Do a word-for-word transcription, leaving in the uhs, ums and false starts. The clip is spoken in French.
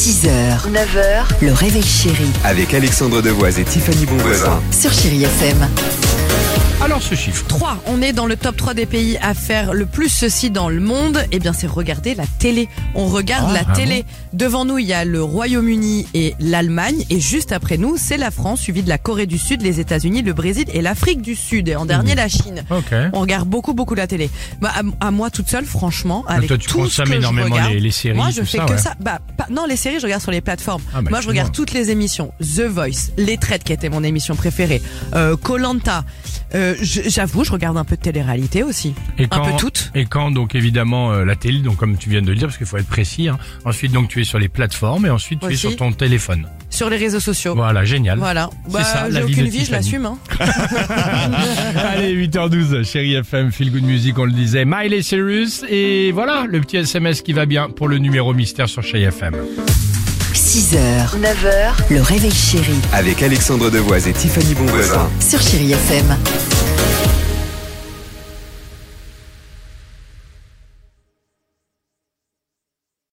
six heures, neuf heures, le réveil chéri Avec Alexandre Devoise et Tiffany Bonvoisin. sur Chéri F M. Alors ce chiffre. trois. On est dans le top trois des pays à faire le plus ceci dans le monde. Eh bien, c'est regarder la télé. On regarde Ah, la ah télé. Devant nous, il y a le Royaume-Uni et l'Allemagne. Et juste après nous, c'est la France, suivie de la Corée du Sud, les États-Unis, le Brésil et l'Afrique du Sud. Et en dernier, la Chine. Ok. On regarde beaucoup, beaucoup la télé. Bah, à, à moi toute seule, franchement, avec toi, tu tout ce consommes que je énormément regarde, les- les séries, Moi, je tout fais ça, que ouais. ça. Bah, pas- non, les séries, je regarde sur les plateformes. Ah, bah, moi, je regarde excuse-moi. toutes les émissions. The Voice, Les Traites, qui était mon émission préférée. Euh, Koh-Lanta. Euh, j- j'avoue, je regarde un peu de télé-réalité aussi. Et Un quand, peu toutes. Et quand donc évidemment euh, la télé, donc comme tu viens de le dire, parce qu'il faut être précis. Hein. Ensuite donc tu es sur les plateformes et ensuite tu es Aussi. sur ton téléphone. Sur les réseaux sociaux. Voilà, génial. Voilà. C'est Bah, ça, la j'ai vie aucune de vie, je Tiffany. l'assume. Hein. Allez, huit heures douze, Chéri F M, Feel Good Music, on le disait. Miley Cyrus et voilà le petit S M S qui va bien pour le numéro mystère sur Chéri F M. six heures, neuf heures, le réveil chéri Avec Alexandre Devoise et Tiffany Bonvoisin. sur Chéri F M.